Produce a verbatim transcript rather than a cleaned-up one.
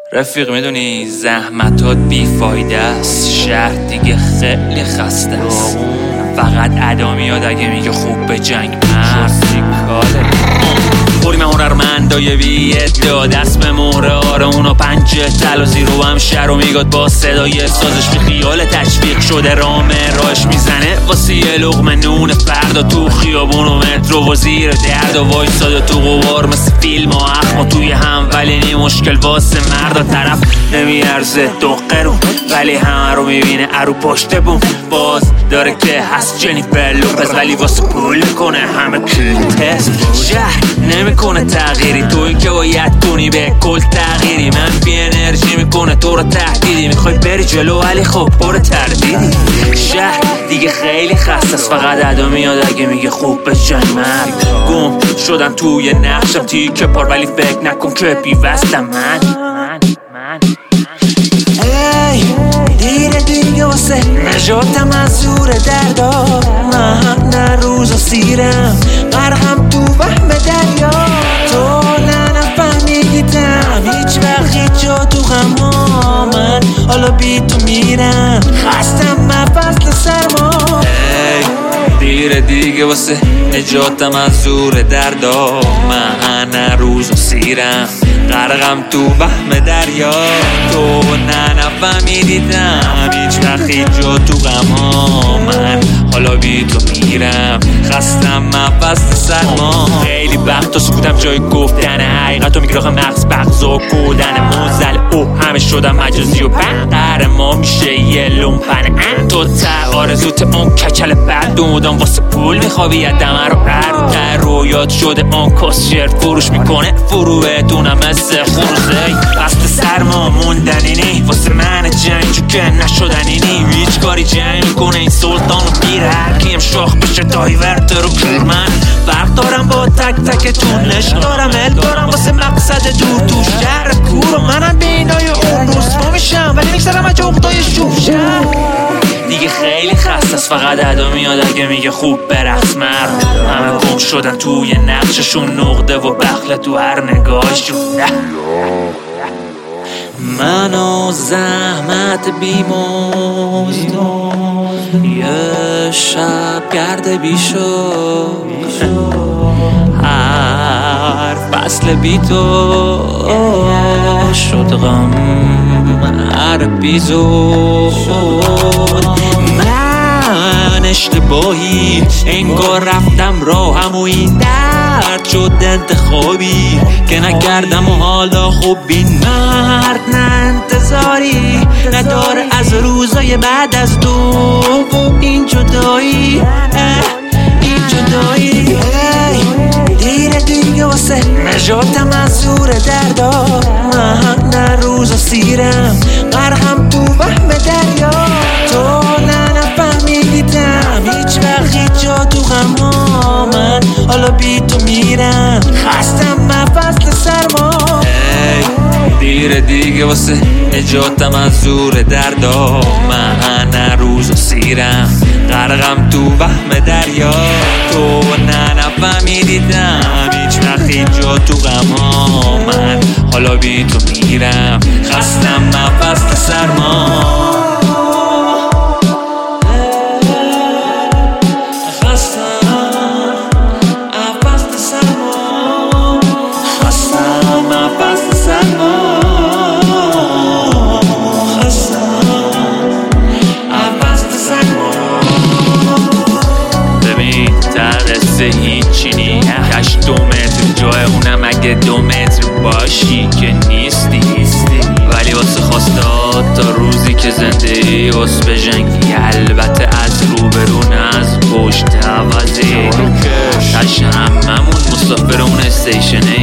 رفیق میدونی زحمتات بیفایده است، شهر دیگه خیلی خسته است. فقط ادا میاد اگه میگه خوب به جنگ مرد کاله خوریم هنرمندای بی ادعا، دست به مهره آره اونو پنجه تلازی رو هم شر و میگاد با صدای سازش بی خیال تشویق شده رامه راش میزنه واسه یه لقمه نون فردا تو خیابون و مترو و زیر درد و وایساده تو غبار مثل فیلم و اخم و توی هم، ولی نی مشکل واسه مردا طرف نمیارزه دقه رو، ولی همه رو میبینه ارو پشت بوم باز داره که هست جنیفر لوپز، ولی واسه پول میکنه همه کلین تست. شهر نمیکنه تغییری توی که باید کنی به کل تغییری، من بی انرژی میکنه تو رو تهدیدی، میخوای بری جلو ولی خب پر تردیدی. شهر دیگه خیلی خسته است، فقط ادا میاد اگه میگه خوب به جنگ مرد. گم شدم توی نقشم تیکه پار، ولی فکر نکن که بیوستم من من من ای دیره دیگه واسه نجاتم از زور دردا، من نه روز و سیرم غرقم تو وهم دریا، تو نه نفهمیدم هیچ وقت هیچ جا تو غما، من حالا بی تو میرم خستم من فصل سرما. ای دیره دیگه واسه نجاتم از زور دردا، من نه روز و سیرم غرقم تو وهم دریا، تو نه نفهمیدم هیچ وقت هیچ جا تو غما، من حالا بی تو میرم خستم من فصل سرما. خیلی وقت تا سکوتم جای گفتن حقیقت و میگراخ مغز بغض و کودن موزل او همه شدم مجازی و بقر ما میشه یه لومپن تو تا آرزوت اون کچل بد مدام واسه پول میخوابی دمه رو هر در رویات شده اون کسشر فروش میکنه فرو بدونم مثل خروزه فصل سرما موندنینی واسه من جنگ چون که نشدنینی، هیچ کاری جنگ میکنه این سلطان و پیره هرکیم شاخ بشه دایورت رو کرمن. فرق دارم با تک تکتون، عشق دارم ال دارم واسه مقصد دور تو شهر کور و منم بینای اون روسما میشم، ولی میگذرم از جغدای شوف شهر دیگه خیلی خسته است، فقط ادا میاد اگه میگه خوب برقص مرد. همه گم شدن توی نقششون، نقده و بخله تو هر نگاهشون. من و زحمت بیمزد یه شب گرده بیشو، هر فصل بی تو شد غم هر اپیزود. من اشتباهی انگار رفتم راهم و این درد شد انتخابی که نکردم و حالا خوب این مرد نه انتظاری نداره از روزای بعد از تو و این جدایی این جدایی. دیره دیگه واسه نجاتم از زور دردا، من نه روز و سیرم غرقم تو وهم دریا، تو نه نفهمیدم هیچ وقت هیچ جا تو غما، من حالا بی تو میرم خستم من فصل سرما. ای دیره دیگه واسه نجاتم از زور دردا، من نه روز و سیرم غرقم تو وهم دریا، تو نه نفهمیدم هیچ وقت هیچ جا تو غما، من حالا بی تو میرم خستم من فصل سرما. هیچی نی کش دو متر جای اونم اگه دو متر باشی که نیستی، ولی واسه خواستاد تا روزی که زنده واسه به جنگی، البته از روبرو نه از پشت عوضی تش هممون مسافر اون استیشنه